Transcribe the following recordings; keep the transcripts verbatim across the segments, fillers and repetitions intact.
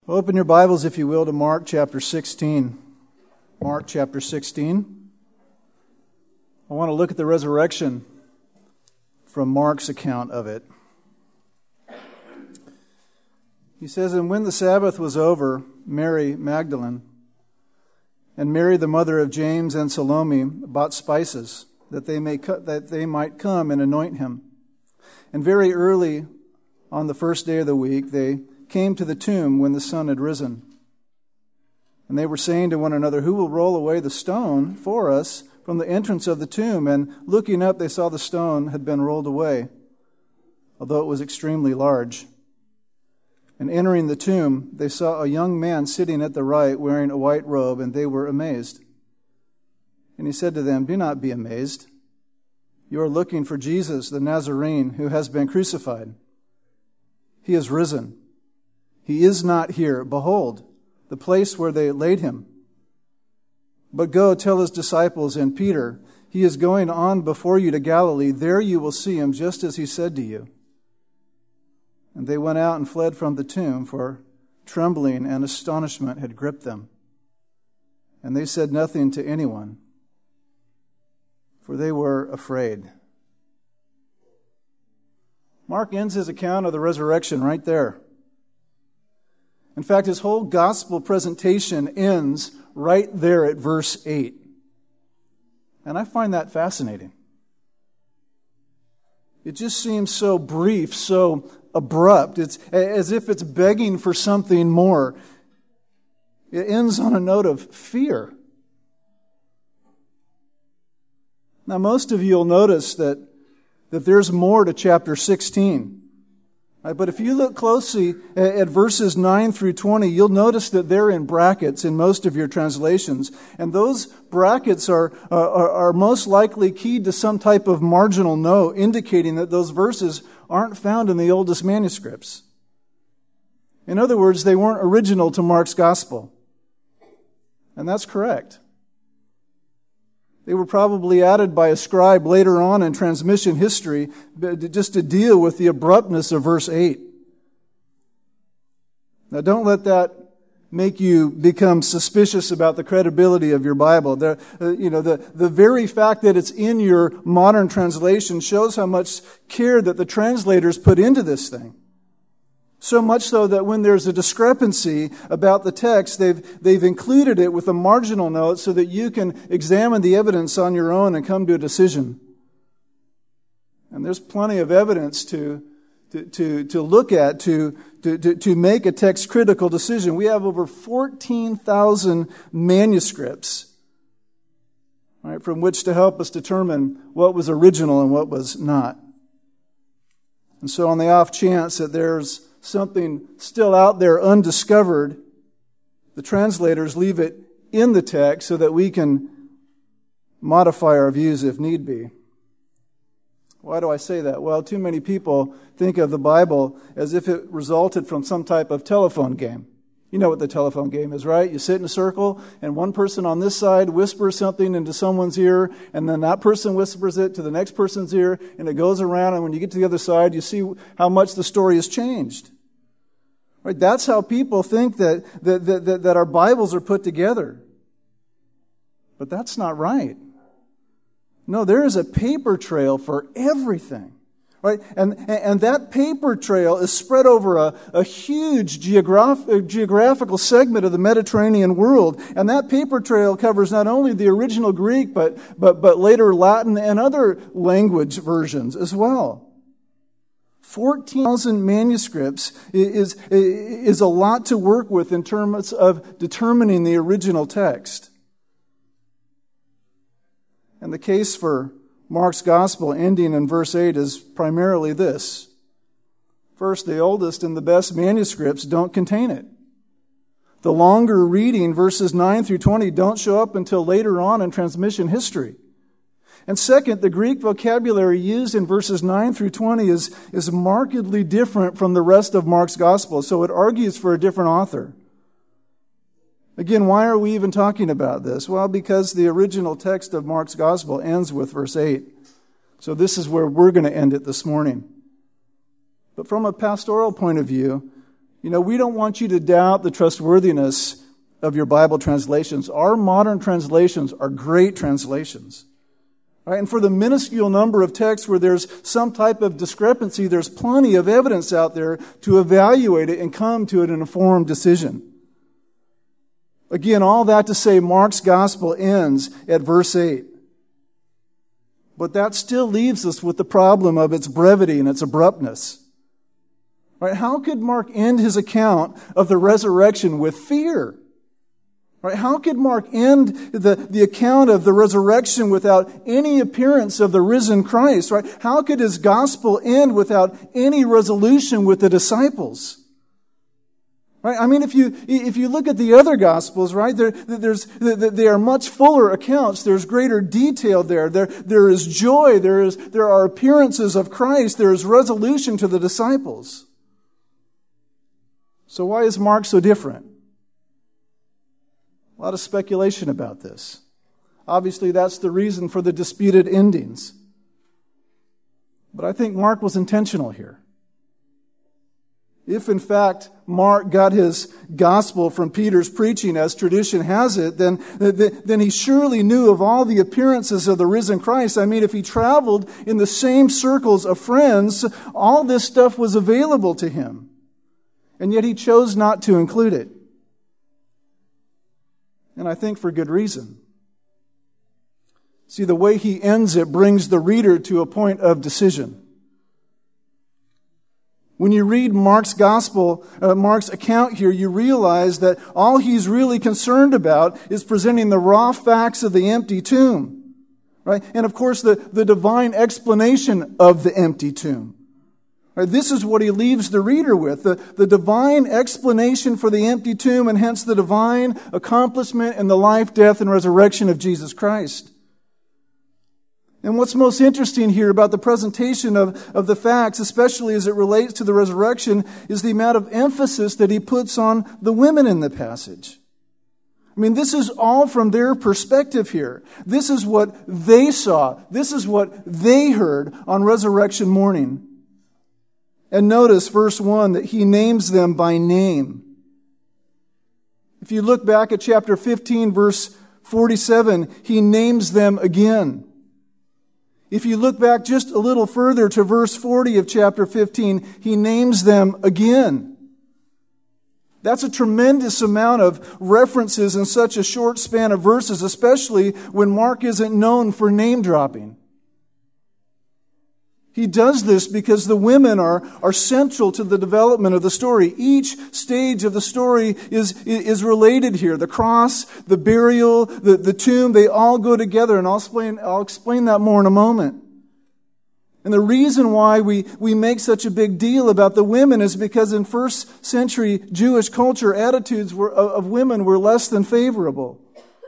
Well, open your Bibles, if you will, to Mark chapter sixteen. Mark chapter sixteen. I want to look at the resurrection from Mark's account of it. He says, "And when the Sabbath was over, Mary Magdalene and Mary the mother of James and Salome bought spices, that they may co- that they might come and anoint him. And very early on the first day of the week, they came to the tomb when the sun had risen. And they were saying to one another, 'Who will roll away the stone for us from the entrance of the tomb?' And looking up, they saw the stone had been rolled away, although it was extremely large. And entering the tomb, they saw a young man sitting at the right, wearing a white robe, and they were amazed. And he said to them, 'Do not be amazed. You are looking for Jesus, the Nazarene, who has been crucified. He is risen. He is not here. Behold, the place where they laid him. But go tell his disciples and Peter, he is going on before you to Galilee. There you will see him, just as he said to you.' And they went out and fled from the tomb, for trembling and astonishment had gripped them. And they said nothing to anyone, for they were afraid." Mark ends his account of the resurrection right there. In fact, his whole gospel presentation ends right there at verse eight. And I find that fascinating. It just seems so brief, so abrupt. It's as if it's begging for something more. It ends on a note of fear. Now, most of you will notice that, that there's more to chapter sixteen. Right, but if you look closely at, at verses nine through twenty, you'll notice that they're in brackets in most of your translations. And those brackets are, are, are most likely keyed to some type of marginal note, indicating that those verses aren't found in the oldest manuscripts. In other words, they weren't original to Mark's gospel. And that's correct. They were probably added by a scribe later on in transmission history just to deal with the abruptness of verse eight. Now, don't let that make you become suspicious about the credibility of your Bible. The, uh, you know, the, the very fact that it's in your modern translation shows how much care that the translators put into this thing. So much so that when there's a discrepancy about the text, they've, they've included it with a marginal note so that you can examine the evidence on your own and come to a decision. And there's plenty of evidence to, to, to, to look at to, to, to, to make a text critical decision. We have over fourteen thousand manuscripts, right, from which to help us determine what was original and what was not. And so on the off chance that there's something still out there undiscovered, the translators leave it in the text so that we can modify our views if need be. Why do I say that? Well, too many people think of the Bible as if it resulted from some type of telephone game. You know what the telephone game is, right? You sit in a circle, and one person on this side whispers something into someone's ear, and then that person whispers it to the next person's ear, and it goes around, and when you get to the other side, you see how much the story has changed. Right? That's how people think that, that, that, that our Bibles are put together. But that's not right. No, there is a paper trail for everything. Right? And, and that paper trail is spread over a, a huge geograph, geographical segment of the Mediterranean world. And that paper trail covers not only the original Greek, but, but, but later Latin and other language versions as well. fourteen thousand manuscripts is, is a lot to work with in terms of determining the original text. And the case for Mark's gospel ending in verse eight is primarily this. First, the oldest and the best manuscripts don't contain it. The longer reading, verses nine through twenty, don't show up until later on in transmission history. And second, the Greek vocabulary used in verses nine through twenty is, is markedly different from the rest of Mark's gospel, so it argues for a different author. Again, why are we even talking about this? Well, because the original text of Mark's gospel ends with verse eight. So this is where we're going to end it this morning. But from a pastoral point of view, You know, we don't want you to doubt the trustworthiness of your Bible translations. Our modern translations are great translations. Right? And for the minuscule number of texts where there's some type of discrepancy, there's plenty of evidence out there to evaluate it and come to an informed decision. Again, all that to say, Mark's gospel ends at verse eight. But that still leaves us with the problem of its brevity and its abruptness. Right? How could Mark end his account of the resurrection with fear? Right? How could Mark end the, the account of the resurrection without any appearance of the risen Christ? Right? How could his gospel end without any resolution with the disciples? Right? I mean, if you if you look at the other Gospels, right, there there's they are much fuller accounts. There's greater detail there. There there is joy. There is there are appearances of Christ. There is resolution to the disciples. So why is Mark so different? A lot of speculation about this. Obviously, that's the reason for the disputed endings. But I think Mark was intentional here. If, in fact, Mark got his gospel from Peter's preaching, as tradition has it, then, then he surely knew of all the appearances of the risen Christ. I mean, if he traveled in the same circles of friends, all this stuff was available to him. And yet he chose not to include it. And I think for good reason. See, the way he ends it brings the reader to a point of decision. When you read Mark's gospel, uh, Mark's account here, you realize that all he's really concerned about is presenting the raw facts of the empty tomb. Right? And of course, the, the divine explanation of the empty tomb. Right? This is what he leaves the reader with, the, the divine explanation for the empty tomb, and hence the divine accomplishment in the life, death, and resurrection of Jesus Christ. And what's most interesting here about the presentation of, of the facts, especially as it relates to the resurrection, is the amount of emphasis that he puts on the women in the passage. I mean, this is all from their perspective here. This is what they saw. This is what they heard on resurrection morning. And notice verse one, that he names them by name. If you look back at chapter fifteen, verse forty-seven, he names them again. If you look back just a little further to verse forty of chapter fifteen, he names them again. That's a tremendous amount of references in such a short span of verses, especially when Mark isn't known for name dropping. He does this because the women are, are central to the development of the story. Each stage of the story is, is related here. The cross, the burial, the, the tomb, they all go together. And I'll explain, I'll explain that more in a moment. And the reason why we, we make such a big deal about the women is because in first century Jewish culture, attitudes were, of women were less than favorable.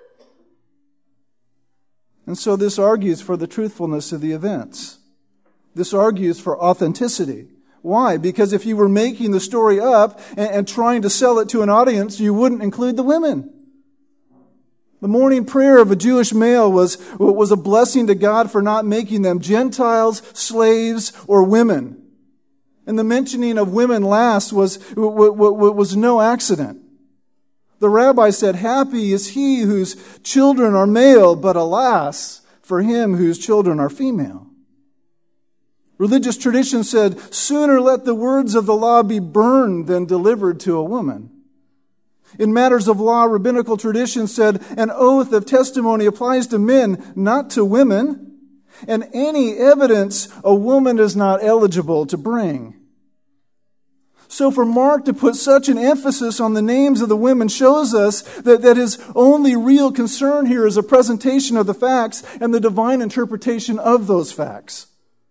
And so this argues for the truthfulness of the events. This argues for authenticity. Why? Because if you were making the story up and, and trying to sell it to an audience, you wouldn't include the women. The morning prayer of a Jewish male was, was a blessing to God for not making them Gentiles, slaves, or women. And the mentioning of women last was, was no accident. The rabbi said, "Happy is he whose children are male, but alas, for him whose children are female." Religious tradition said, "Sooner let the words of the law be burned than delivered to a woman." In matters of law, rabbinical tradition said, "An oath of testimony applies to men, not to women, and any evidence a woman is not eligible to bring." So for Mark to put such an emphasis on the names of the women shows us that, that his only real concern here is a presentation of the facts and the divine interpretation of those facts.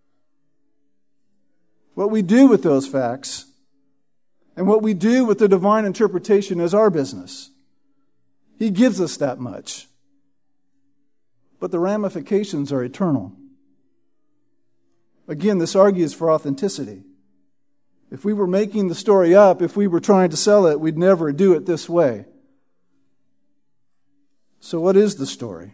What we do with those facts and what we do with the divine interpretation is our business. He gives us that much. But the ramifications are eternal. Again, this argues for authenticity. If we were making the story up, if we were trying to sell it, we'd never do it this way. So what is the story?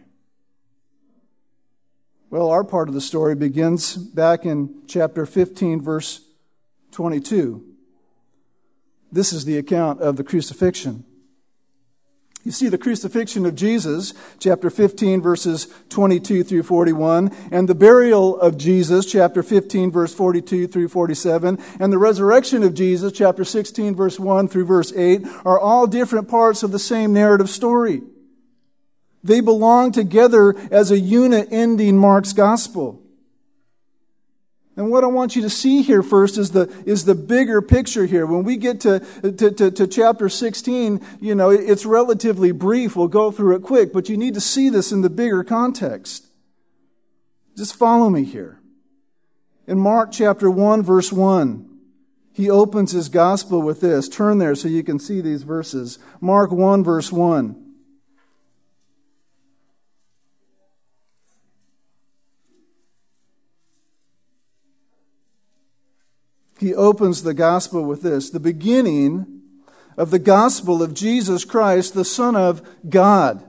Well, our part of the story begins back in chapter fifteen, verse twenty-two. This is the account of the crucifixion. You see the crucifixion of Jesus, chapter fifteen, verses twenty-two through forty-one, and the burial of Jesus, chapter fifteen, verse forty-two through forty-seven, and the resurrection of Jesus, chapter sixteen, verse one through verse eight, are all different parts of the same narrative story. They belong together as a unit ending Mark's gospel. And what I want you to see here first is the is the bigger picture here. When we get to, to, to, to chapter sixteen, you know, it's relatively brief. We'll go through it quick, but you need to see this in the bigger context. Just follow me here. In Mark chapter one, verse one, he opens his gospel with this. Turn there so you can see these verses. Mark one, verse one. He opens the gospel with this, the beginning of the gospel of Jesus Christ, the Son of God.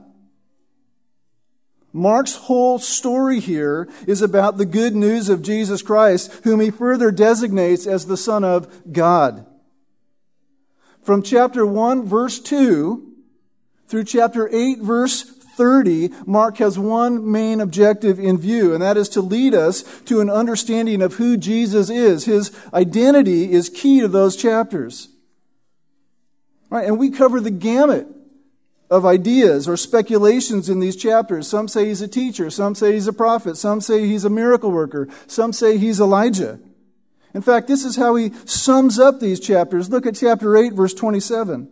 Mark's whole story here is about the good news of Jesus Christ, whom he further designates as the Son of God. From chapter one, verse two, through chapter eight, verse thirty, Mark has one main objective in view, and that is to lead us to an understanding of who Jesus is. His identity is key to those chapters. All right, and we cover the gamut of ideas or speculations in these chapters. Some say he's a teacher, some say he's a prophet, some say he's a miracle worker, some say he's Elijah. In fact, this is how he sums up these chapters. Look at chapter eight, verse twenty-seven.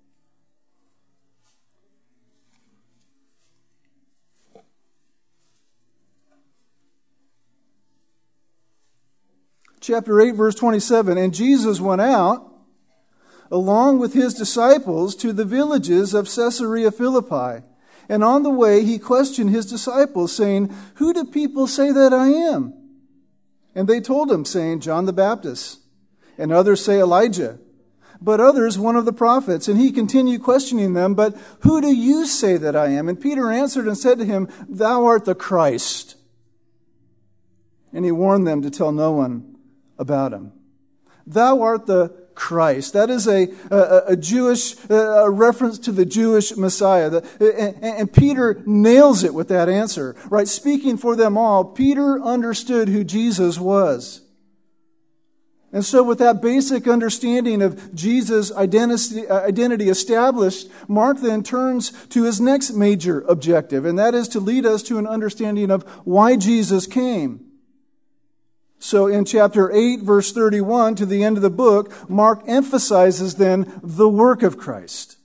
Chapter eight, verse twenty-seven, and Jesus went out along with his disciples to the villages of Caesarea Philippi. And on the way he questioned his disciples, saying, "Who do people say that I am?" And they told him, saying, "John the Baptist. And others say Elijah. But others, one of the prophets." And he continued questioning them, "But who do you say that I am?" And Peter answered and said to him, "Thou art the Christ." And he warned them to tell no one about him. Thou art the Christ. That is a, a, a Jewish a reference to the Jewish Messiah. The, and, and Peter nails it with that answer. Right? Speaking for them all, Peter understood who Jesus was. And so with that basic understanding of Jesus' identity, identity established, Mark then turns to his next major objective, and that is to lead us to an understanding of why Jesus came. So in chapter eight, verse thirty-one, to the end of the book, Mark emphasizes then the work of Christ.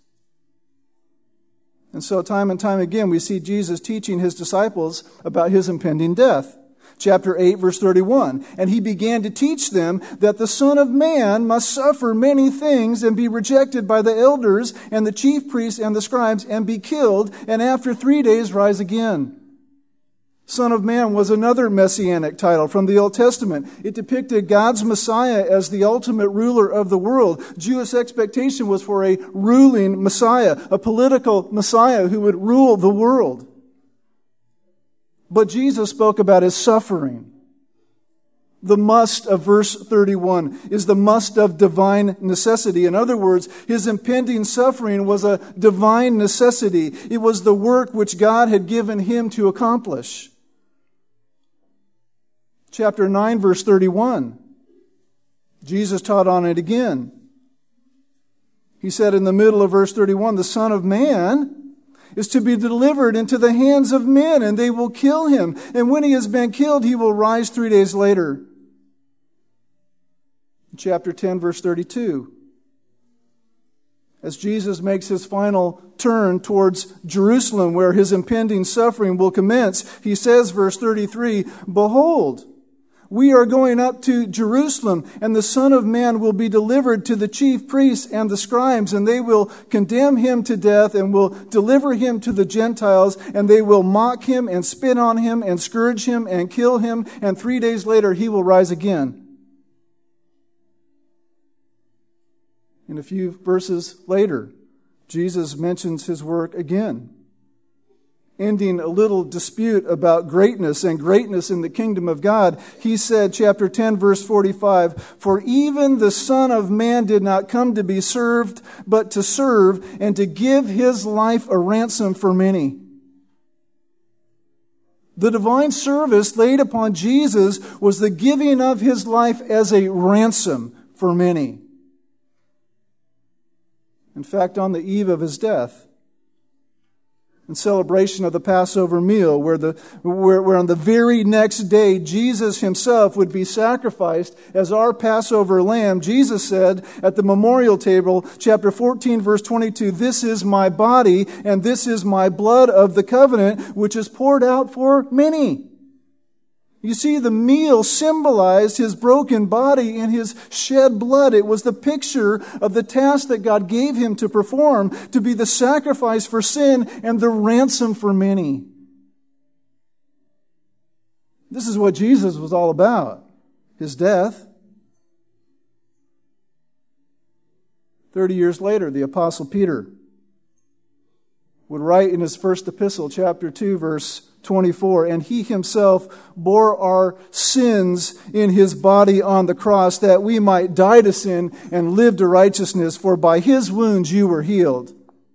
And so time and time again, we see Jesus teaching his disciples about his impending death. Chapter eight, verse thirty-one, and he began to teach them that the Son of Man must suffer many things and be rejected by the elders and the chief priests and the scribes and be killed, and after three days rise again. Son of Man was another messianic title from the Old Testament. It depicted God's Messiah as the ultimate ruler of the world. Jewish expectation was for a ruling Messiah, a political Messiah who would rule the world. But Jesus spoke about his suffering. The must of verse thirty-one is the must of divine necessity. In other words, his impending suffering was a divine necessity. It was the work which God had given him to accomplish. Chapter nine, verse thirty-one. Jesus taught on it again. He said in the middle of verse thirty-one, the Son of Man is to be delivered into the hands of men, and they will kill him. And when he has been killed, he will rise three days later. Chapter ten, verse thirty-two. As Jesus makes his final turn towards Jerusalem, where his impending suffering will commence, he says, verse thirty-three, "Behold, we are going up to Jerusalem, and the Son of Man will be delivered to the chief priests and the scribes, and they will condemn him to death and will deliver him to the Gentiles, and they will mock him and spit on him and scourge him and kill him, and three days later he will rise again." And a few verses later, Jesus mentions his work again. ending a little dispute about greatness and greatness in the kingdom of God, he said, chapter ten, verse forty-five, "For even the Son of Man did not come to be served, but to serve, and to give his life a ransom for many." The divine service laid upon Jesus was the giving of his life as a ransom for many. In fact, on the eve of his death, in celebration of the Passover meal, where, the, where, where on the very next day Jesus himself would be sacrificed as our Passover lamb, Jesus said at the memorial table, chapter fourteen, verse twenty-two, "This is my body, and this is my blood of the covenant, which is poured out for many." You see, the meal symbolized his broken body and his shed blood. It was the picture of the task that God gave him to perform, to be the sacrifice for sin and the ransom for many. This is what Jesus was all about, his death. Thirty years later, the Apostle Peter would write in his first epistle, chapter two, verse twenty-four, "And he himself bore our sins in his body on the cross, that we might die to sin and live to righteousness, for by his wounds you were healed."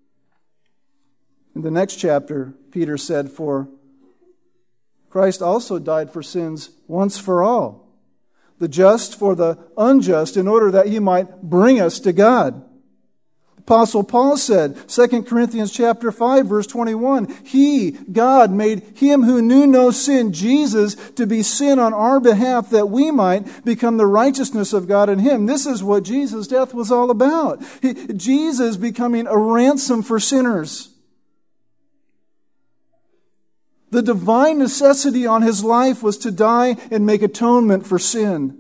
In the next chapter, Peter said, "For Christ also died for sins once for all, the just for the unjust, in order that he might bring us to God." Apostle Paul said, Second Corinthians chapter five, verse twenty-one, "He, God, made him who knew no sin, Jesus, to be sin on our behalf, that we might become the righteousness of God in him." This is what Jesus' death was all about. He, Jesus becoming a ransom for sinners. The divine necessity on his life was to die and make atonement for sin.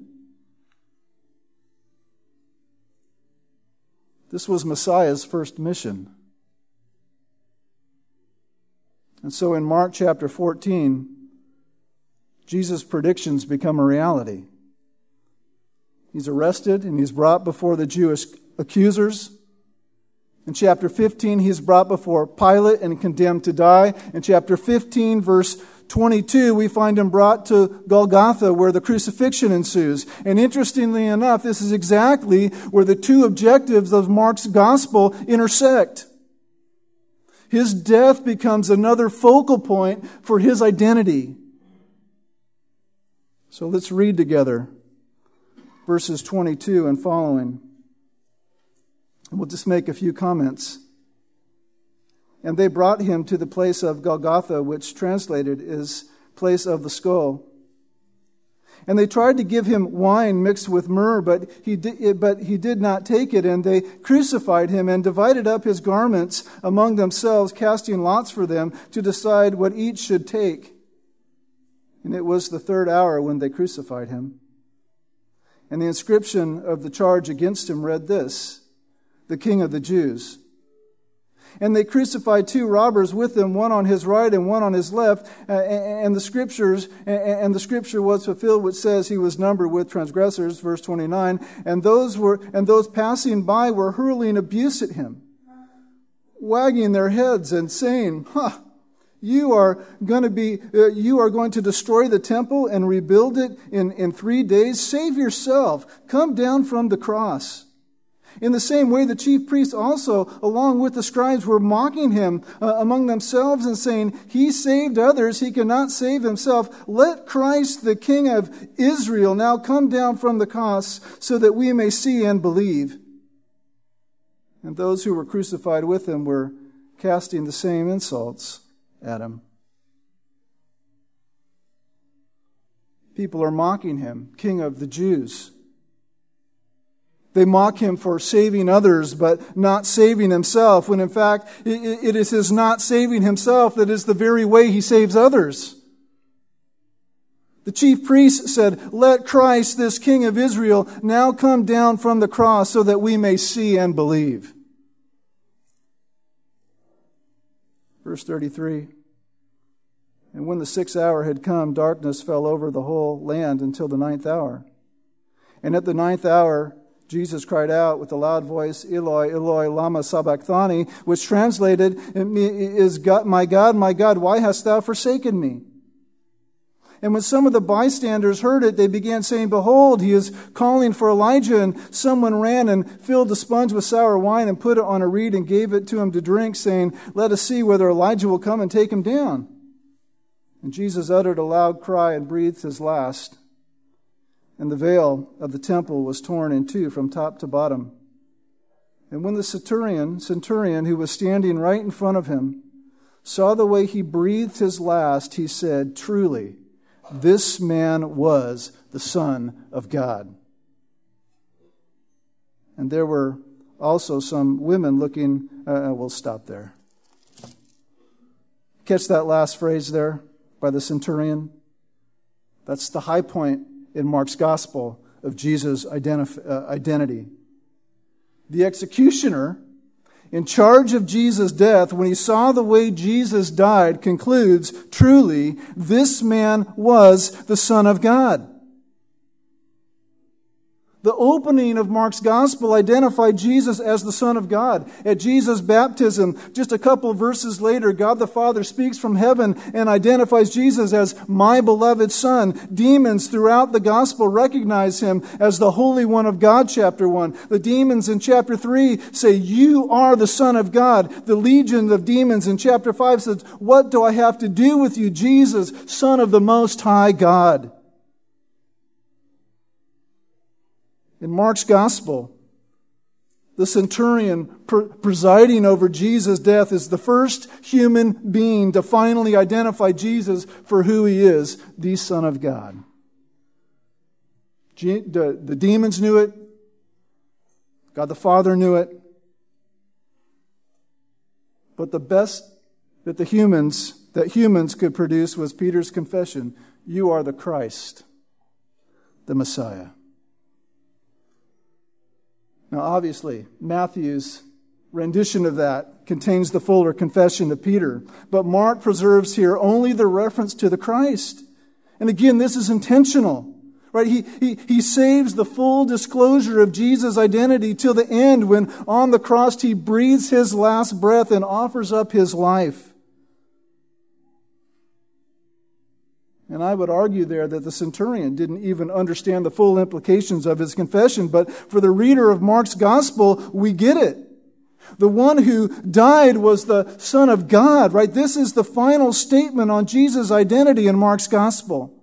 This was Messiah's first mission. And so in Mark chapter fourteen, Jesus' predictions become a reality. He's arrested and he's brought before the Jewish accusers. In chapter fifteen, he's brought before Pilate and condemned to die. In chapter fifteen, verse twenty-two, we find him brought to Golgotha, where the crucifixion ensues. And interestingly enough, this is exactly where the two objectives of Mark's gospel intersect. His death becomes another focal point for his identity. So let's read together verses twenty-two and following. And we'll just make a few comments. "And they brought him to the place of Golgotha, which translated is place of the skull. And they tried to give him wine mixed with myrrh, but he did, but he did not take it. And they crucified him and divided up his garments among themselves, casting lots for them to decide what each should take. And it was the third hour when they crucified him. And the inscription of the charge against him read this: The King of the Jews. And they crucified two robbers with him, one on his right and one on his left. Uh, and the scriptures, and the scripture was fulfilled, which says he was numbered with transgressors. Verse twenty-nine. And those were, and those passing by were hurling abuse at him, wagging their heads and saying, "Huh, you are going to be, uh, you are going to destroy the temple and rebuild it in, in three days. Save yourself. Come down from the cross." In the same way, the chief priests also, along with the scribes, were mocking him uh, among themselves and saying, "He saved others, he cannot save himself. Let Christ, the King of Israel, now come down from the cross so that we may see and believe." And those who were crucified with him were casting the same insults at him. People are mocking him, King of the Jews. They mock him for saving others, but not saving himself, when in fact it is his not saving himself that is the very way he saves others. The chief priests said, "Let Christ, this King of Israel, now come down from the cross so that we may see and believe." Verse thirty-three. And when the sixth hour had come, darkness fell over the whole land until the ninth hour. And at the ninth hour, Jesus cried out with a loud voice, Eloi, Eloi, lama sabachthani, which translated is, God, my God, my God, why hast thou forsaken me? And when some of the bystanders heard it, they began saying, behold, he is calling for Elijah. And someone ran and filled a sponge with sour wine and put it on a reed and gave it to him to drink, saying, let us see whether Elijah will come and take him down. And Jesus uttered a loud cry and breathed his last. And the veil of the temple was torn in two from top to bottom. And when the centurion, centurion who was standing right in front of him, saw the way he breathed his last, he said, truly, this man was the Son of God. And there were also some women looking, uh, we'll stop there. Catch that last phrase there by the centurion? That's the high point in Mark's gospel of Jesus' identif- uh, identity. The executioner in charge of Jesus' death, when he saw the way Jesus died, concludes, truly, this man was the Son of God. The opening of Mark's gospel identified Jesus as the Son of God. At Jesus' baptism, just a couple of verses later, God the Father speaks from heaven and identifies Jesus as my beloved Son. Demons throughout the gospel recognize him as the Holy One of God, chapter one. The demons in chapter three say, you are the Son of God. The legion of demons in chapter five says, what do I have to do with you, Jesus, Son of the Most High God? In Mark's gospel, the centurion pr- presiding over Jesus' death is the first human being to finally identify Jesus for who he is, the Son of God. G- the, the demons knew it. God the Father knew it. But the best that the humans, that humans could produce was Peter's confession, you are the Christ, the Messiah. Now, obviously, Matthew's rendition of that contains the fuller confession of Peter. But Mark preserves here only the reference to the Christ. And again, this is intentional. Right? He, he, he saves the full disclosure of Jesus' identity till the end when on the cross he breathes his last breath and offers up his life. And I would argue there that the centurion didn't even understand the full implications of his confession. But for the reader of Mark's gospel, we get it. The one who died was the Son of God, right? This is the final statement on Jesus' identity in Mark's gospel.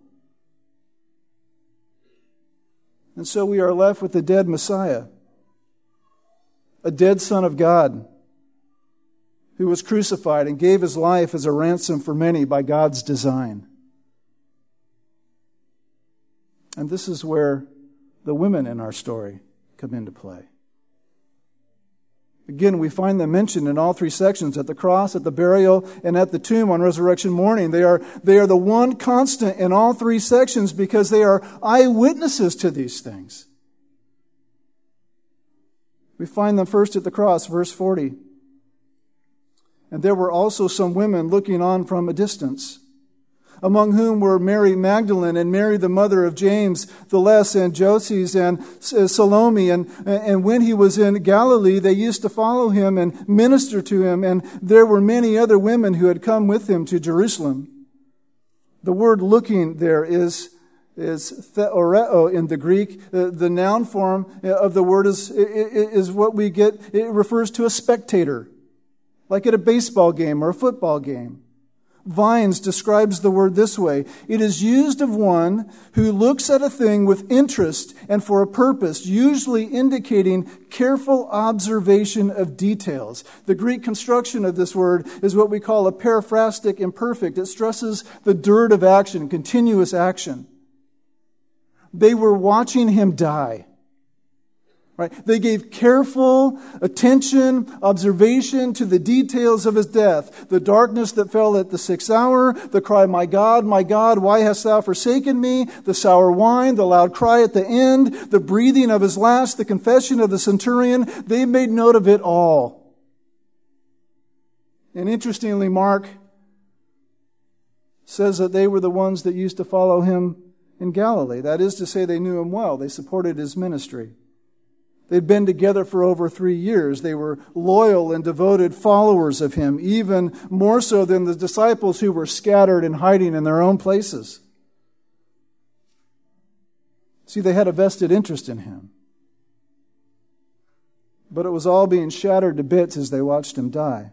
And so we are left with the dead Messiah, a dead Son of God, who was crucified and gave his life as a ransom for many by God's design. And this is where the women in our story come into play. Again, we find them mentioned in all three sections, at the cross, at the burial, and at the tomb on resurrection morning. They are, they are the one constant in all three sections because they are eyewitnesses to these things. We find them first at the cross, verse forty. And there were also some women looking on from a distance, among whom were Mary Magdalene and Mary the mother of James the Less and Joses and Salome. And, and when he was in Galilee, they used to follow him and minister to him. And there were many other women who had come with him to Jerusalem. The word looking there is, is theoreo in the Greek. The, the noun form of the word is, is what we get. It refers to a spectator, like at a baseball game or a football game. Vines describes the word this way. It is used of one who looks at a thing with interest and for a purpose, usually indicating careful observation of details. The Greek construction of this word is what we call a periphrastic imperfect. It stresses the dirt of action, continuous action. They were watching him die. Right? They gave careful attention, observation to the details of his death. The darkness that fell at the sixth hour, the cry, my God, my God, why hast thou forsaken me? The sour wine, the loud cry at the end, the breathing of his last, the confession of the centurion. They made note of it all. And interestingly, Mark says that they were the ones that used to follow him in Galilee. That is to say, they knew him well. They supported his ministry. They'd been together for over three years. They were loyal and devoted followers of him, even more so than the disciples who were scattered and hiding in their own places. See, they had a vested interest in him. But it was all being shattered to bits as they watched him die.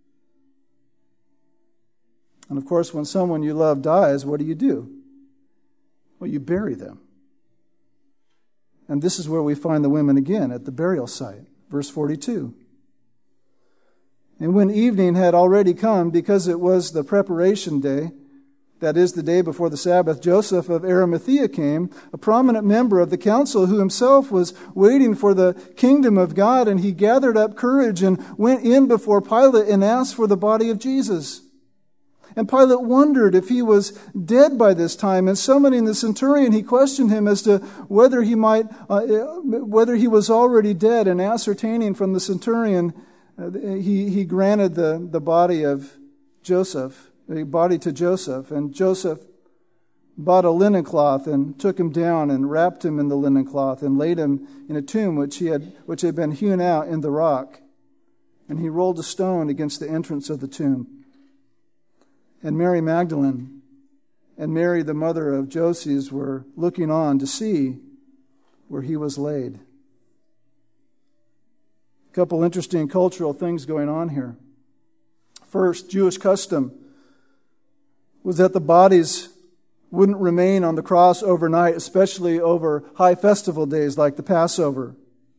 And of course, when someone you love dies, what do you do? Well, you bury them. And this is where we find the women again, at the burial site. Verse forty-two. And when evening had already come, because it was the preparation day, that is, the day before the Sabbath, Joseph of Arimathea came, a prominent member of the council who himself was waiting for the kingdom of God, and he gathered up courage and went in before Pilate and asked for the body of Jesus. And Pilate wondered if he was dead by this time, and summoning the centurion, he questioned him as to whether he might, uh, whether he was already dead, and ascertaining from the centurion, uh, he, he granted the, the body of Joseph, the body to Joseph. And Joseph bought a linen cloth and took him down and wrapped him in the linen cloth and laid him in a tomb which he had, which had been hewn out in the rock. And he rolled a stone against the entrance of the tomb. And Mary Magdalene and Mary, the mother of Joses, were looking on to see where he was laid. A couple interesting cultural things going on here. First, Jewish custom was that the bodies wouldn't remain on the cross overnight, especially over high festival days like the Passover.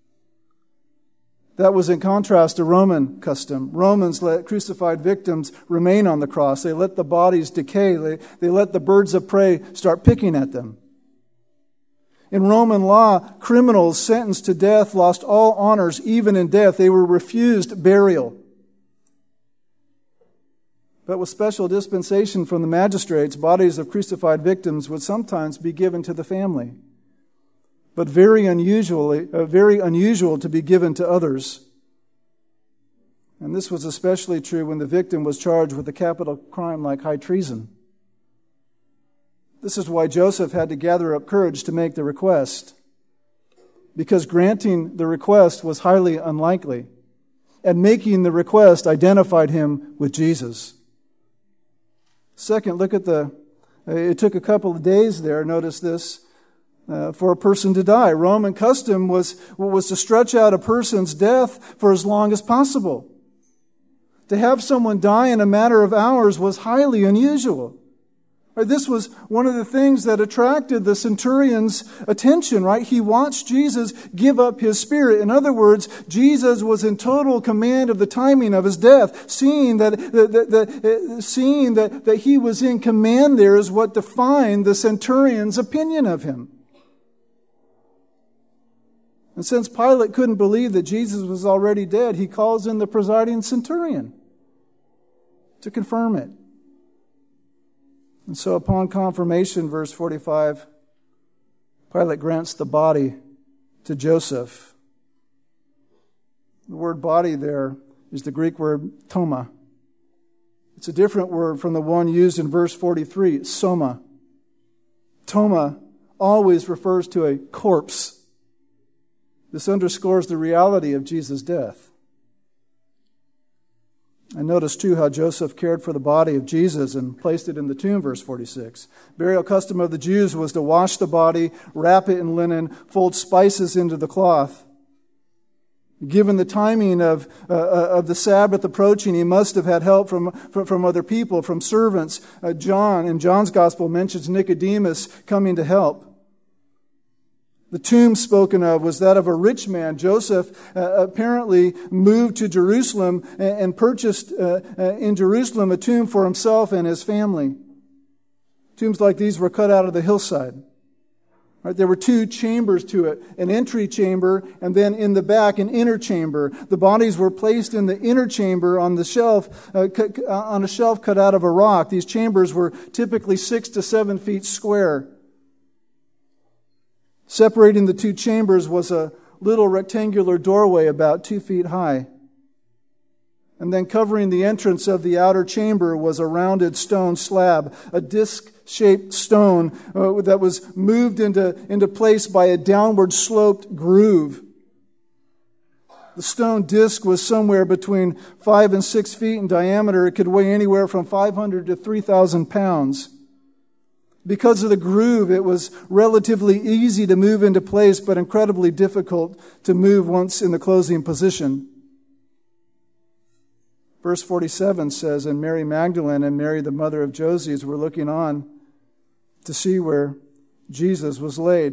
That was in contrast to Roman custom. Romans let crucified victims remain on the cross. They let the bodies decay. They, they let the birds of prey start picking at them. In Roman law, criminals sentenced to death lost all honors, even in death. They were refused burial. But with special dispensation from the magistrates, bodies of crucified victims would sometimes be given to the family, but very unusually, uh, very unusual to be given to others. And this was especially true when the victim was charged with a capital crime like high treason. This is why Joseph had to gather up courage to make the request, because granting the request was highly unlikely, and making the request identified him with Jesus. Second, look at the, it took a couple of days there, notice this, Uh, for a person to die. Roman custom was, was to stretch out a person's death for as long as possible. To have someone die in a matter of hours was highly unusual. Right? This was one of the things that attracted the centurion's attention, right? He watched Jesus give up his spirit. In other words, Jesus was in total command of the timing of his death. Seeing that, that, that, that, seeing that, that he was in command there is what defined the centurion's opinion of him. And since Pilate couldn't believe that Jesus was already dead, he calls in the presiding centurion to confirm it. And so upon confirmation, verse forty-five, Pilate grants the body to Joseph. The word body there is the Greek word toma. It's a different word from the one used in verse forty-three, soma. Toma always refers to a corpse. This underscores the reality of Jesus' death. And notice too how Joseph cared for the body of Jesus and placed it in the tomb, verse forty-six. Burial custom of the Jews was to wash the body, wrap it in linen, fold spices into the cloth. Given the timing of uh, of the Sabbath approaching, he must have had help from, from, from other people, from servants. Uh, John, in John's Gospel, mentions Nicodemus coming to help. The tomb spoken of was that of a rich man. Joseph uh, apparently moved to Jerusalem and, and purchased uh, uh, in Jerusalem a tomb for himself and his family. Tombs like these were cut out of the hillside. Right, there were two chambers to it, an entry chamber and then in the back an inner chamber. The bodies were placed in the inner chamber on the shelf, uh, cut, uh, on a shelf cut out of a rock. These chambers were typically six to seven feet square. Separating the two chambers was a little rectangular doorway about two feet high. And then covering the entrance of the outer chamber was a rounded stone slab, a disc-shaped stone uh, that was moved into, into place by a downward sloped groove. The stone disc was somewhere between five and six feet in diameter. It could weigh anywhere from five hundred to three thousand pounds. Because of the groove, it was relatively easy to move into place, but incredibly difficult to move once in the closing position. Verse forty-seven says, and Mary Magdalene and Mary, the mother of Joses, were looking on to see where Jesus was laid.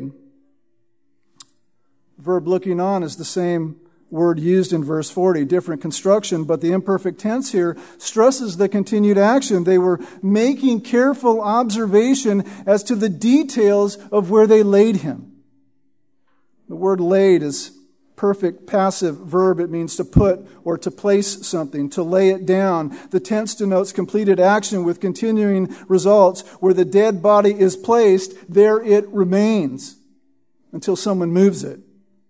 The verb looking on is the same word used in verse forty, different construction, but the imperfect tense here stresses the continued action. They were making careful observation as to the details of where they laid him. The word laid is perfect passive verb. It means to put or to place something, to lay it down. The tense denotes completed action with continuing results. Where the dead body is placed, there it remains until someone moves it.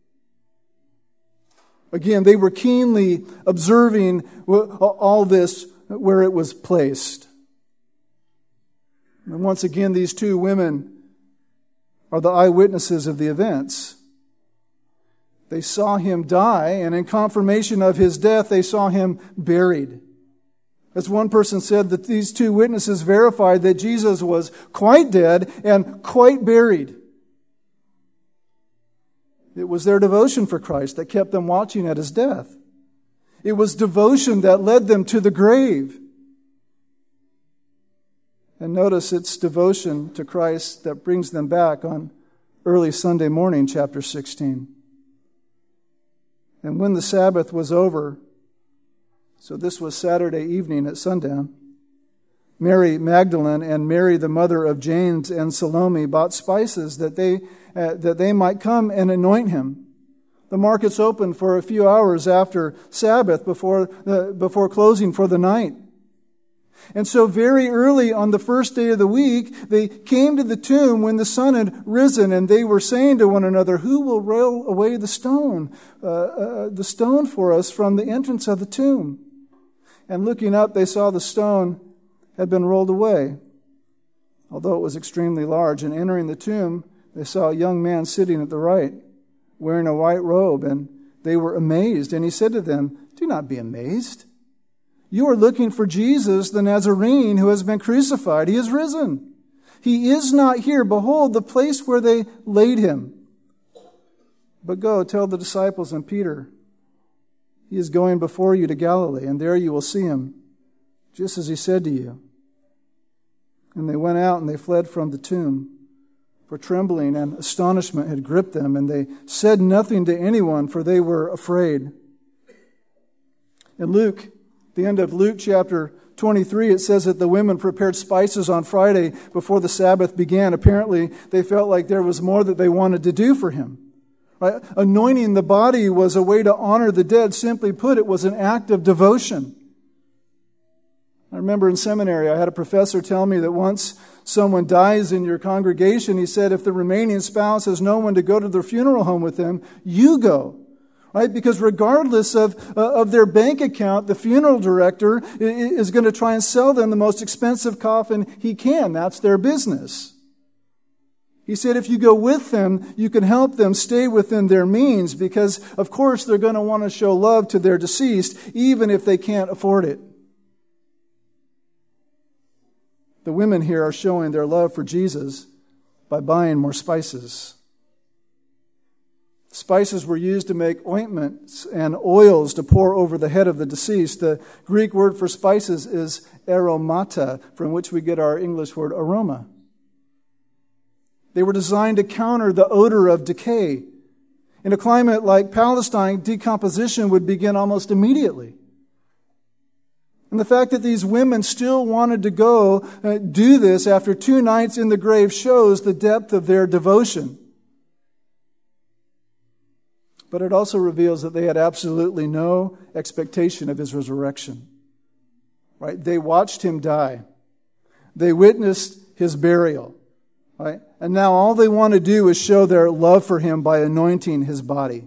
Again, they were keenly observing all this where it was placed. And once again, these two women are the eyewitnesses of the events. They saw him die, and in confirmation of his death, they saw him buried. As one person said, that these two witnesses verified that Jesus was quite dead and quite buried. It was their devotion for Christ that kept them watching at his death. It was devotion that led them to the grave. And notice it's devotion to Christ that brings them back on early Sunday morning, chapter sixteen. And when the Sabbath was over, so this was Saturday evening at sundown, Mary Magdalene and Mary, the mother of James and Salome, bought spices that they uh, that they might come and anoint him. The markets opened for a few hours after Sabbath, before uh, before closing for the night. And so very early on the first day of the week, they came to the tomb when the sun had risen, and they were saying to one another, "Who will roll away the stone, uh, uh, the stone for us from the entrance of the tomb?" And looking up, they saw the stone had been rolled away, although it was extremely large. And entering the tomb, they saw a young man sitting at the right, wearing a white robe, and they were amazed. And he said to them, "Do not be amazed. You are looking for Jesus, the Nazarene, who has been crucified. He is risen. He is not here. Behold, the place where they laid him. But go, tell the disciples and Peter, he is going before you to Galilee, and there you will see him, just as he said to you." And they went out and they fled from the tomb, for trembling and astonishment had gripped them, and they said nothing to anyone, for they were afraid. In Luke, the end of Luke chapter twenty-three, it says that the women prepared spices on Friday before the Sabbath began. Apparently, they felt like there was more that they wanted to do for him. Right? Anointing the body was a way to honor the dead. Simply put, it was an act of devotion. I remember in seminary, I had a professor tell me that once someone dies in your congregation, he said, if the remaining spouse has no one to go to their funeral home with them, you go. Right? Because regardless of, uh, of their bank account, the funeral director is going to try and sell them the most expensive coffin he can. That's their business. He said if you go with them, you can help them stay within their means, because, of course, they're going to want to show love to their deceased, even if they can't afford it. The women here are showing their love for Jesus by buying more spices. Spices were used to make ointments and oils to pour over the head of the deceased. The Greek word for spices is aromata, from which we get our English word aroma. They were designed to counter the odor of decay. In a climate like Palestine, decomposition would begin almost immediately. And the fact that these women still wanted to go uh, do this after two nights in the grave shows the depth of their devotion. But it also reveals that they had absolutely no expectation of his resurrection. Right? They watched him die. They witnessed his burial. Right? And now all they want to do is show their love for him by anointing his body.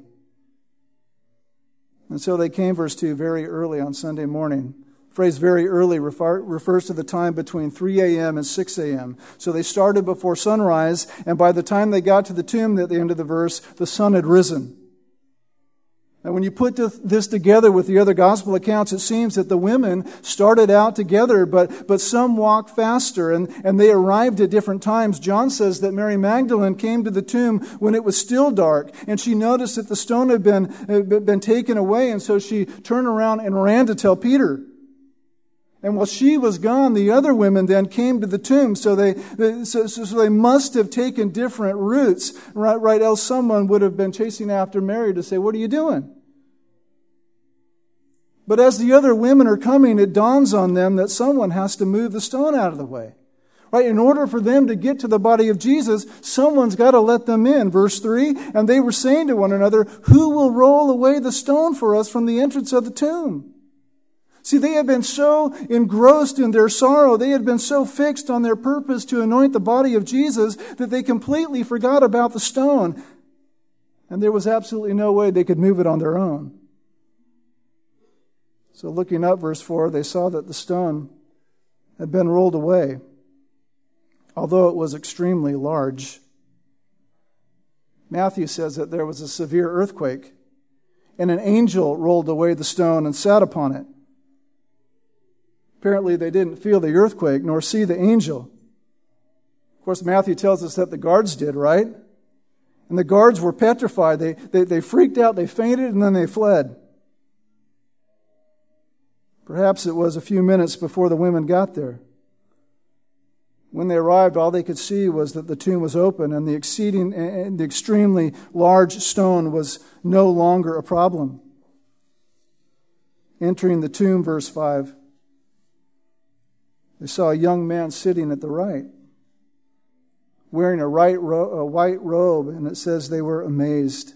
And so they came, verse two, very early on Sunday morning. The phrase very early refer, refers to the time between three a.m. and six a.m. So they started before sunrise, and by the time they got to the tomb at the end of the verse, the sun had risen. And when you put this together with the other gospel accounts, it seems that the women started out together, but, but some walked faster, and, and they arrived at different times. John says that Mary Magdalene came to the tomb when it was still dark, and she noticed that the stone had been, had been taken away, and so she turned around and ran to tell Peter. And while she was gone, the other women then came to the tomb. So they, they so, so they must have taken different routes, right, right? Else someone would have been chasing after Mary to say, "What are you doing?" But as the other women are coming, it dawns on them that someone has to move the stone out of the way. Right? In order for them to get to the body of Jesus, someone's got to let them in. Verse three, and they were saying to one another, "Who will roll away the stone for us from the entrance of the tomb?" See, they had been so engrossed in their sorrow, they had been so fixed on their purpose to anoint the body of Jesus that they completely forgot about the stone. And there was absolutely no way they could move it on their own. So looking up, verse four, they saw that the stone had been rolled away, although it was extremely large. Matthew says that there was a severe earthquake, and an angel rolled away the stone and sat upon it. Apparently, they didn't feel the earthquake nor see the angel. Of course, Matthew tells us that the guards did, right? And the guards were petrified. They, they, they freaked out, they fainted, and then they fled. Perhaps it was a few minutes before the women got there. When they arrived, all they could see was that the tomb was open, and the exceeding, and the extremely large stone was no longer a problem. Entering the tomb, verse five, they saw a young man sitting at the right, wearing a, right ro- a white robe, and it says they were amazed.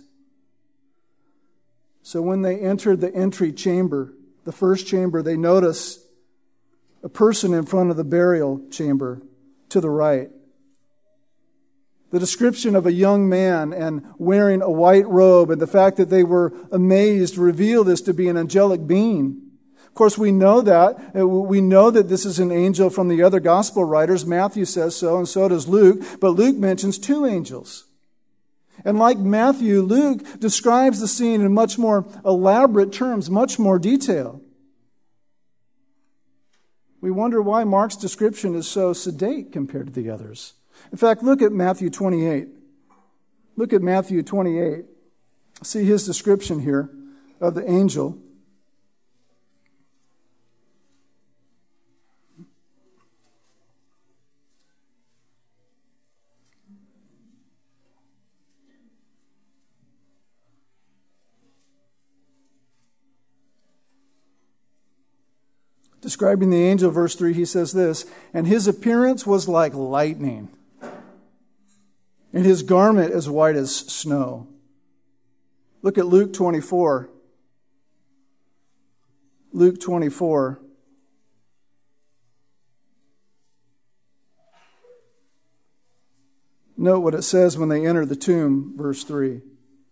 So when they entered the entry chamber, the first chamber, they noticed a person in front of the burial chamber to the right. The description of a young man and wearing a white robe and the fact that they were amazed reveal this to be an angelic being. Of course, we know that. We know that this is an angel from the other gospel writers. Matthew says so, and so does Luke. But Luke mentions two angels. And like Matthew, Luke describes the scene in much more elaborate terms, much more detail. We wonder why Mark's description is so sedate compared to the others. In fact, look at Matthew twenty-eight. Look at Matthew twenty-eight. See his description here of the angel. Describing the angel, verse three, he says this, "And his appearance was like lightning, and his garment as white as snow." Look at Luke twenty-four. Luke twenty-four. Note what it says when they enter the tomb, verse three.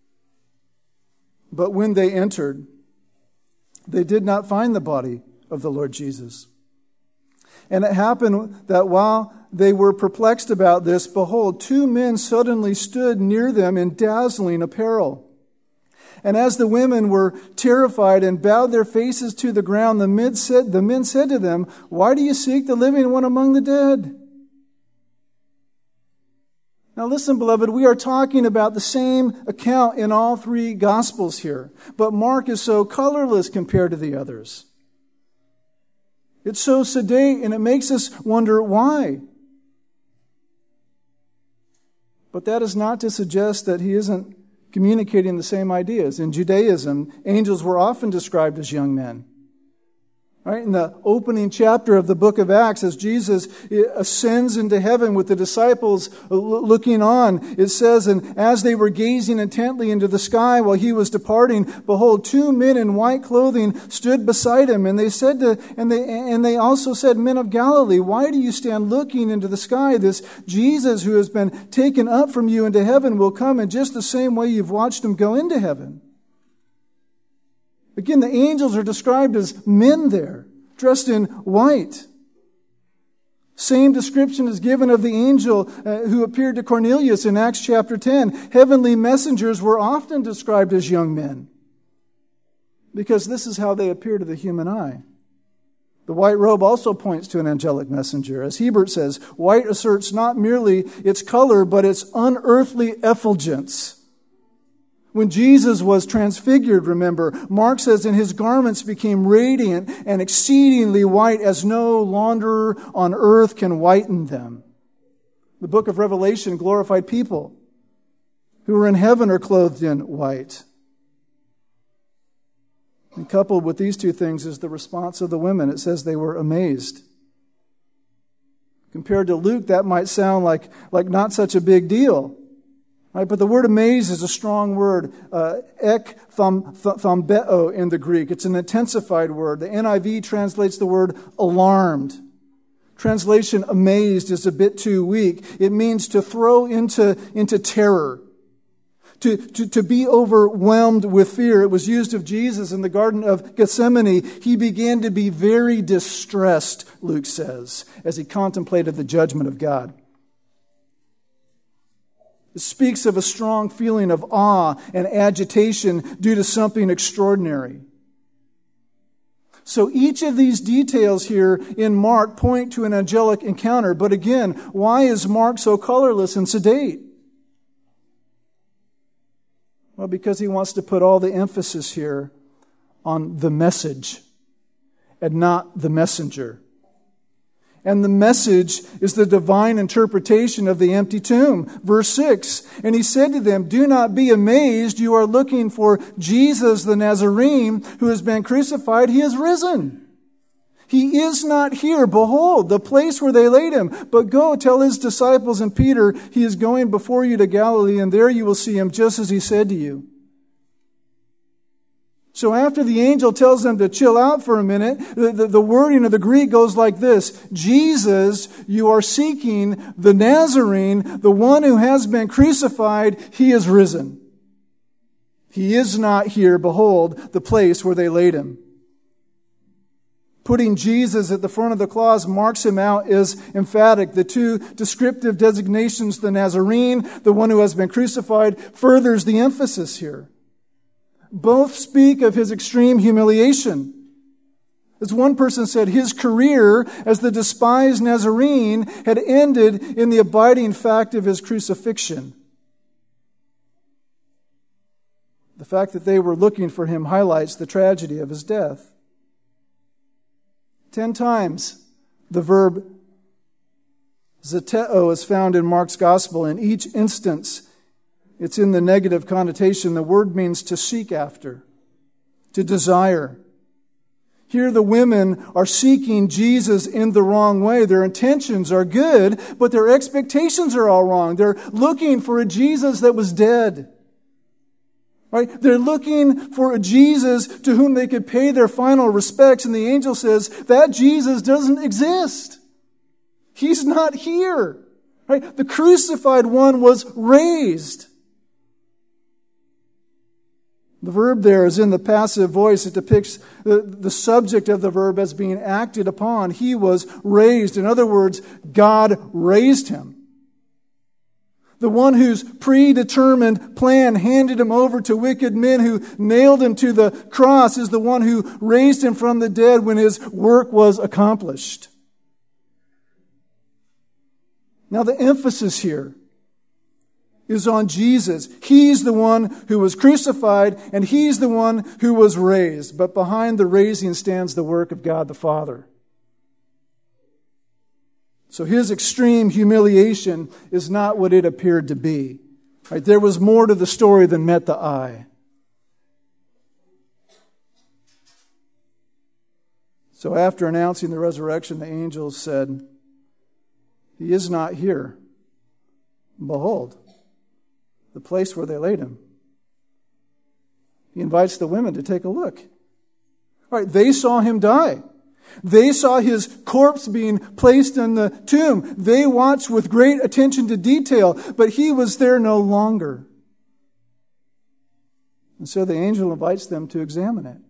"But when they entered, they did not find the body of the Lord Jesus. And it happened that while they were perplexed about this, behold, two men suddenly stood near them in dazzling apparel. And as the women were terrified and bowed their faces to the ground, the men said, the men said to them, 'Why do you seek the living one among the dead?'" Now listen, beloved, we are talking about the same account in all three Gospels here. But Mark is so colorless compared to the others. It's so sedate, and it makes us wonder why. But that is not to suggest that he isn't communicating the same ideas. In Judaism, angels were often described as young men. Right? In the opening chapter of the book of Acts, as Jesus ascends into heaven with the disciples looking on, it says, "And as they were gazing intently into the sky while he was departing, behold, two men in white clothing stood beside him. And they said to, and they, and they also said, 'Men of Galilee, why do you stand looking into the sky? This Jesus who has been taken up from you into heaven will come in just the same way you've watched him go into heaven.'" Again, the angels are described as men there, dressed in white. Same description is given of the angel uh, who appeared to Cornelius in Acts chapter ten. Heavenly messengers were often described as young men. because this is how they appear to the human eye. The white robe also points to an angelic messenger. As Hebert says, white asserts not merely its color, but its unearthly effulgence. When Jesus was transfigured, remember, Mark says, and his garments became radiant and exceedingly white, as no launderer on earth can whiten them. The book of Revelation glorified people who are in heaven are clothed in white. And coupled with these two things is the response of the women. It says they were amazed. Compared to Luke, that might sound like, like not such a big deal. Right, but the word amazed is a strong word, uh, ek tham, thambeo in the Greek. It's an intensified word. The N I V translates the word alarmed. Translation amazed is a bit too weak. It means to throw into, into terror, to, to, to be overwhelmed with fear. It was used of Jesus in the Garden of Gethsemane. He began to be very distressed, Luke says, as he contemplated the judgment of God. It speaks of a strong feeling of awe and agitation due to something extraordinary. So each of these details here in Mark point to an angelic encounter. But again, why is Mark so colorless and sedate? Well, because he wants to put all the emphasis here on the message and not the messenger. And the message is the divine interpretation of the empty tomb. Verse six, and he said to them, do not be amazed. You are looking for Jesus the Nazarene who has been crucified. He is risen. He is not here. Behold, the place where they laid him. But go tell his disciples and Peter, he is going before you to Galilee, and there you will see him just as he said to you. So after the angel tells them to chill out for a minute, the, the, the wording of the Greek goes like this. Jesus, you are seeking the Nazarene, the one who has been crucified. He is risen. He is not here. Behold, the place where they laid him. Putting Jesus at the front of the clause marks him out as emphatic. The two descriptive designations, the Nazarene, the one who has been crucified, furthers the emphasis here. Both speak of his extreme humiliation. As one person said, his career as the despised Nazarene had ended in the abiding fact of his crucifixion. The fact that they were looking for him highlights the tragedy of his death. Ten times the verb zeteo is found in Mark's gospel. In each instance, it's in the negative connotation. The word means to seek after, to desire. Here the women are seeking Jesus in the wrong way. Their intentions are good, but their expectations are all wrong. They're looking for a Jesus that was dead. Right? They're looking for a Jesus to whom they could pay their final respects. And the angel says, that Jesus doesn't exist. He's not here. Right? The crucified one was raised. The verb there is in the passive voice. It depicts the, the subject of the verb as being acted upon. He was raised. In other words, God raised him. The one whose predetermined plan handed him over to wicked men who nailed him to the cross is the one who raised him from the dead when his work was accomplished. Now the emphasis here is on Jesus. He's the one who was crucified, and he's the one who was raised. But behind the raising stands the work of God the Father. So his extreme humiliation is not what it appeared to be. Right? There was more to the story than met the eye. So after announcing the resurrection, the angels said, "He is not here. Behold, the place where they laid him." He invites the women to take a look. All right, they saw him die. They saw his corpse being placed in the tomb. They watched with great attention to detail, but he was there no longer. And so the angel invites them to examine it.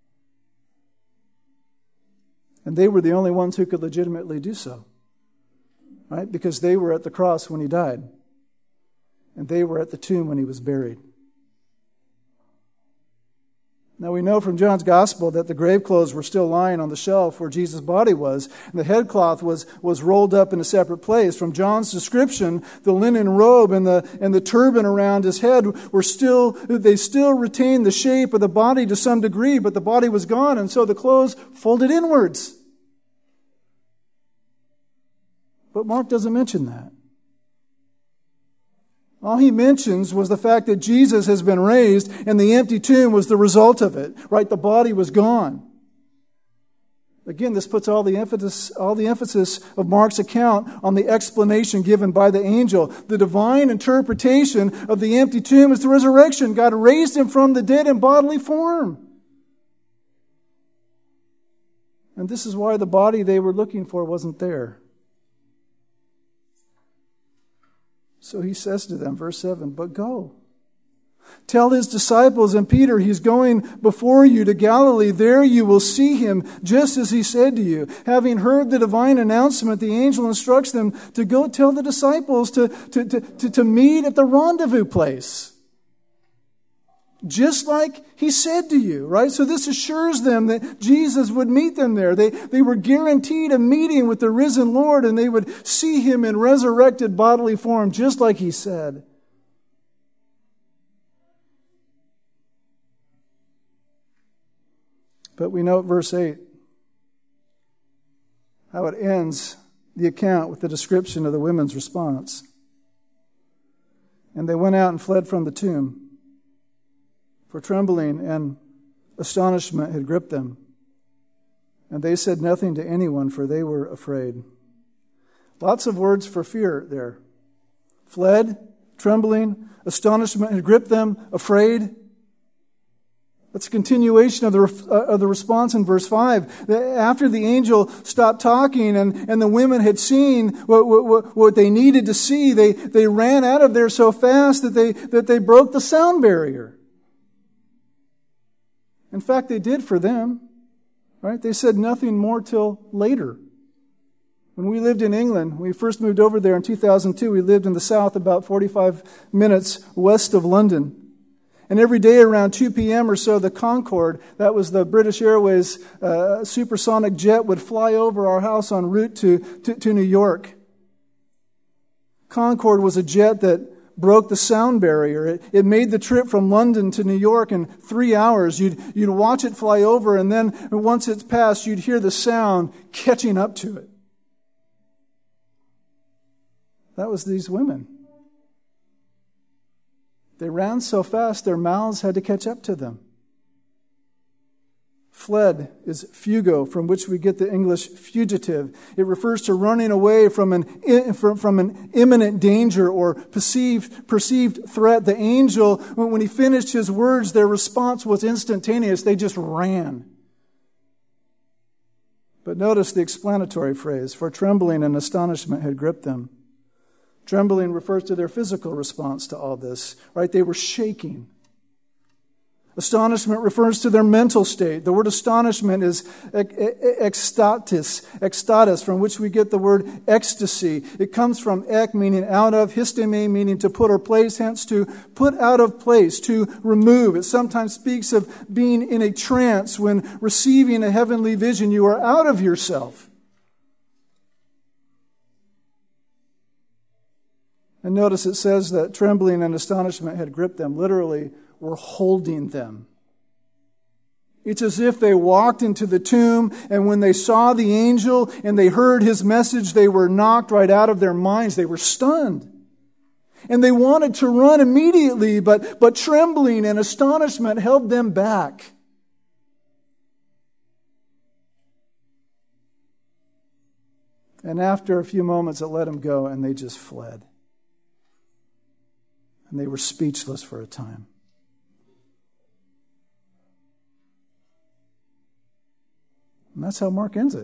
And they were the only ones who could legitimately do so. Right? Because they were at the cross when he died. And they were at the tomb when he was buried. Now we know from John's Gospel that the grave clothes were still lying on the shelf where Jesus' body was, and the headcloth was, was rolled up in a separate place. From John's description, the linen robe and the and the turban around his head were still, they still retained the shape of the body to some degree, but the body was gone, and so the clothes folded inwards. But Mark doesn't mention that. All he mentions was the fact that Jesus has been raised and the empty tomb was the result of it. Right? The body was gone. Again, this puts all the emphasis, all the emphasis of Mark's account on the explanation given by the angel. The divine interpretation of the empty tomb is the resurrection. God raised him from the dead in bodily form. And this is why the body they were looking for wasn't there. So he says to them, verse seven, but go. Tell his disciples and Peter he's going before you to Galilee. There you will see him, just as he said to you. Having heard the divine announcement, the angel instructs them to go tell the disciples to, to, to, to, to meet at the rendezvous place. Just like he said to you, right? So this assures them that Jesus would meet them there. They, they were guaranteed a meeting with the risen Lord, and they would see him in resurrected bodily form, just like he said. But we note verse eight, how it ends the account with the description of the women's response. And they went out and fled from the tomb, for trembling and astonishment had gripped them. And they said nothing to anyone, for they were afraid. Lots of words for fear there. Fled, trembling, astonishment had gripped them, afraid. That's a continuation of the, uh, of the response in verse five. After the angel stopped talking and, and the women had seen what, what, what they needed to see, they, they ran out of there so fast that they, that they broke the sound barrier. In fact, they did for them, right? They said nothing more till later. When we lived in England, we first moved over there in two thousand two. We lived in the south, about forty-five minutes west of London. And every day around two p.m. or so, the Concorde, that was the British Airways uh, supersonic jet, would fly over our house en route to, to, to New York. Concorde was a jet that broke the sound barrier. It, it made the trip from London to New York in three hours. You'd, you'd watch it fly over, and then once it's passed, you'd hear the sound catching up to it. That was these women. They ran so fast, their mouths had to catch up to them. Fled is fugo, from which we get the English fugitive. It refers to running away from an from, from an imminent danger or perceived perceived threat. The angel, when he finished his words, their response was instantaneous. They just ran. But notice the explanatory phrase, for trembling and astonishment had gripped them. Trembling refers to their physical response to all this, right? They were shaking. Astonishment refers to their mental state. The word astonishment is ekstatis, ekstatis, from which we get the word ecstasy. It comes from ek, meaning out of, histeme, meaning to put or place, hence to put out of place, to remove. It sometimes speaks of being in a trance when receiving a heavenly vision. You are out of yourself. And notice it says that trembling and astonishment had gripped them. Literally, were holding them. It's as if they walked into the tomb, and when they saw the angel and they heard his message, they were knocked right out of their minds. They were stunned. And they wanted to run immediately, but, but trembling and astonishment held them back. And after a few moments, it let them go, and they just fled. And they were speechless for a time. And that's how Mark ends it.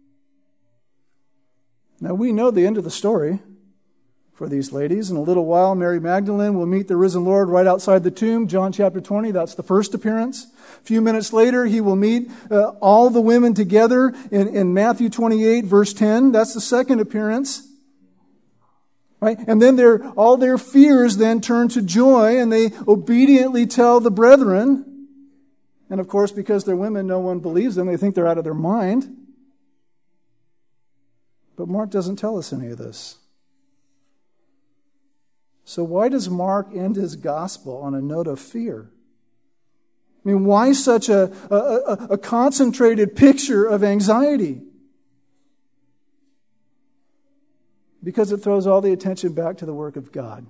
Now we know the end of the story for these ladies. In a little while, Mary Magdalene will meet the risen Lord right outside the tomb. John chapter twenty, that's the first appearance. A few minutes later, he will meet uh, all the women together in, in Matthew twenty-eight, verse ten. That's the second appearance. Right? And then their, all their fears then turn to joy, and they obediently tell the brethren. And of course, because they're women, no one believes them. They think they're out of their mind. But Mark doesn't tell us any of this. So why does Mark end his gospel on a note of fear? I mean, why such a, a, a, a concentrated picture of anxiety? Because it throws all the attention back to the work of God.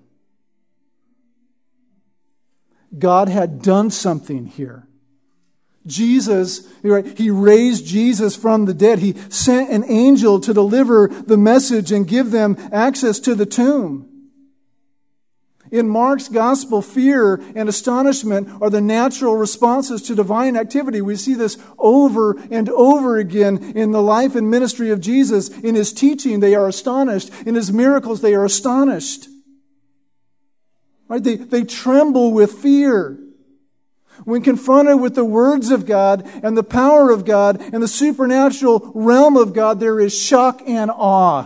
God had done something here. Jesus, He raised Jesus from the dead. He sent an angel to deliver the message and give them access to the tomb. In Mark's gospel, fear and astonishment are the natural responses to divine activity. We see this over and over again in the life and ministry of Jesus. In His teaching, they are astonished. In His miracles, they are astonished. Right? They, they tremble with fear. When confronted with the words of God and the power of God and the supernatural realm of God, there is shock and awe.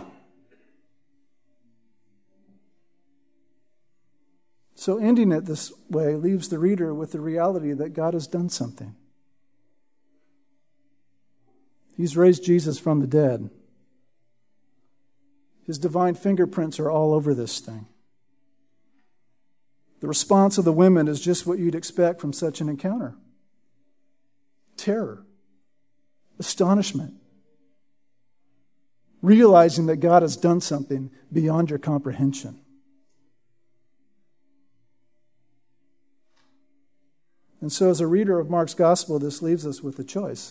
So ending it this way leaves the reader with the reality that God has done something. He's raised Jesus from the dead. His divine fingerprints are all over this thing. The response of the women is just what you'd expect from such an encounter. Terror, astonishment, realizing that God has done something beyond your comprehension. And so as a reader of Mark's gospel, this leaves us with a choice.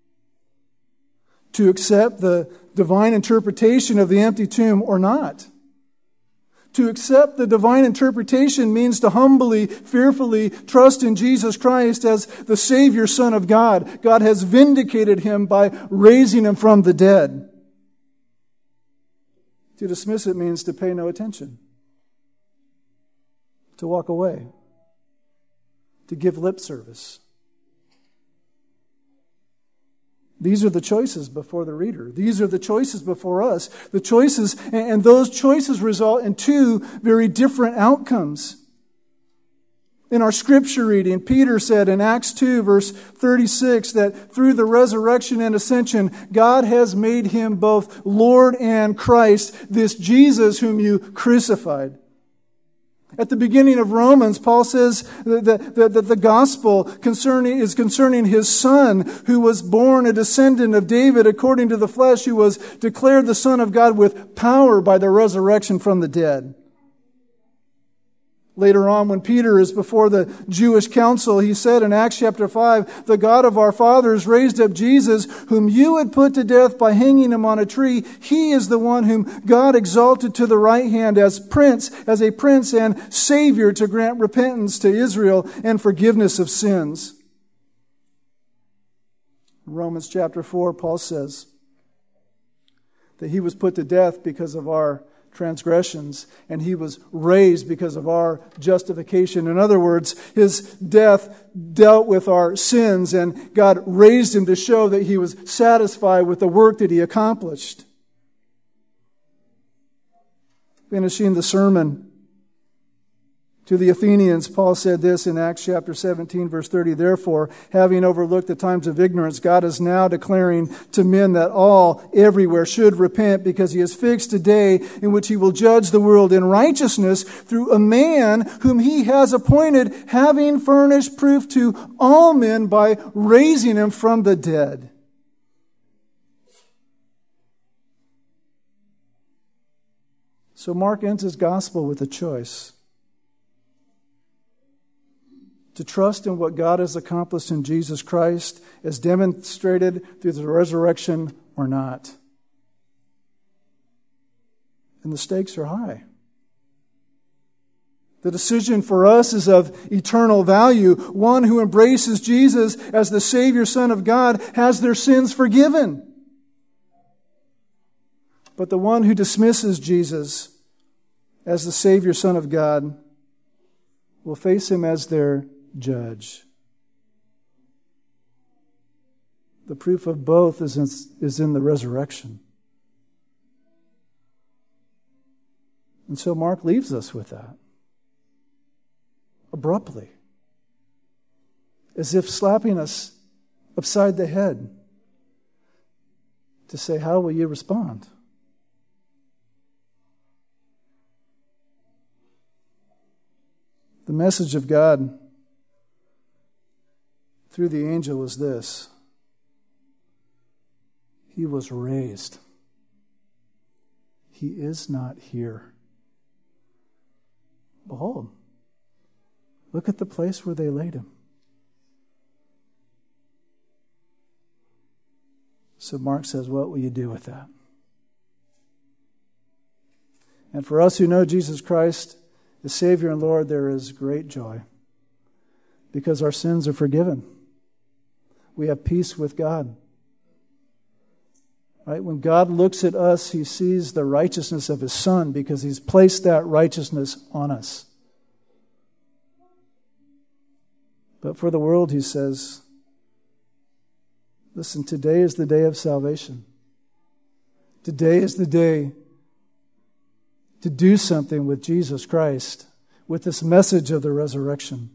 To accept the divine interpretation of the empty tomb or not. To accept the divine interpretation means to humbly, fearfully trust in Jesus Christ as the Savior, Son of God. God has vindicated Him by raising Him from the dead. To dismiss it means to pay no attention. To walk away. To give lip service. These are the choices before the reader. These are the choices before us. The choices, and those choices result in two very different outcomes. In our scripture reading, Peter said in Acts two, verse thirty-six, that through the resurrection and ascension, God has made Him both Lord and Christ, this Jesus whom you crucified. At the beginning of Romans, Paul says that the, the, the gospel concerning, is concerning His Son, who was born a descendant of David according to the flesh, who was declared the Son of God with power by the resurrection from the dead. Later on, when Peter is before the Jewish council, he said in Acts chapter five, "The God of our fathers raised up Jesus, whom you had put to death by hanging Him on a tree. He is the one whom God exalted to the right hand as prince, as a prince and Savior to grant repentance to Israel and forgiveness of sins." In Romans chapter four, Paul says that He was put to death because of our transgressions, and He was raised because of our justification. In other words, His death dealt with our sins, and God raised Him to show that He was satisfied with the work that He accomplished. Finishing the sermon to the Athenians, Paul said this in Acts chapter seventeen, verse thirty, "Therefore, having overlooked the times of ignorance, God is now declaring to men that all, everywhere, should repent, because He has fixed a day in which He will judge the world in righteousness through a man whom He has appointed, having furnished proof to all men by raising Him from the dead." So Mark ends his gospel with a choice. To trust in what God has accomplished in Jesus Christ as demonstrated through the resurrection or not. And the stakes are high. The decision for us is of eternal value. One who embraces Jesus as the Savior, Son of God, has their sins forgiven. But the one who dismisses Jesus as the Savior, Son of God, will face Him as their judge. The proof of both is in, is in the resurrection. And so Mark leaves us with that. Abruptly. as if slapping us upside the head to say, how will you respond? The message of God through the angel is this: He was raised. He is not here. Behold, look at the place where they laid him. So Mark says, what will you do with that? And for us who know Jesus Christ as Savior and Lord, there is great joy because our sins are forgiven. We have peace with God. Right? When God looks at us, He sees the righteousness of His Son because He's placed that righteousness on us. But for the world, He says, listen, today is the day of salvation. Today is the day to do something with Jesus Christ, with this message of the resurrection.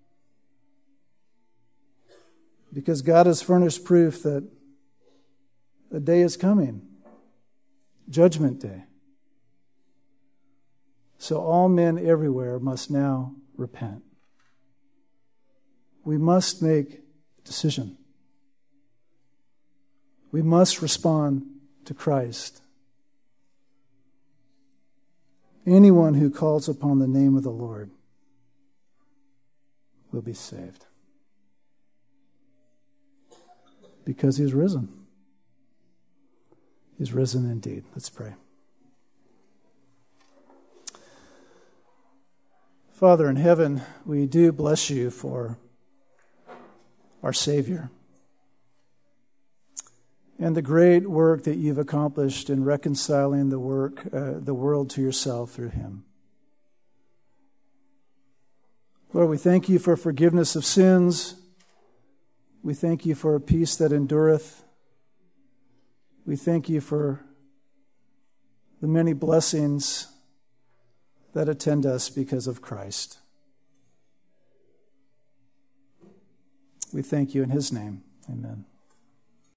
Because God has furnished proof that a day is coming, Judgment Day. So all men everywhere must now repent. We must make a decision. We must respond to Christ. Anyone who calls upon the name of the Lord will be saved. Because He's risen. He's risen indeed. Let's pray. Father in heaven, we do bless You for our Savior and the great work that You've accomplished in reconciling the work, uh, the world to Yourself through Him. Lord, we thank You for forgiveness of sins. We thank You for a peace that endureth. We thank You for the many blessings that attend us because of Christ. We thank You in His name. Amen.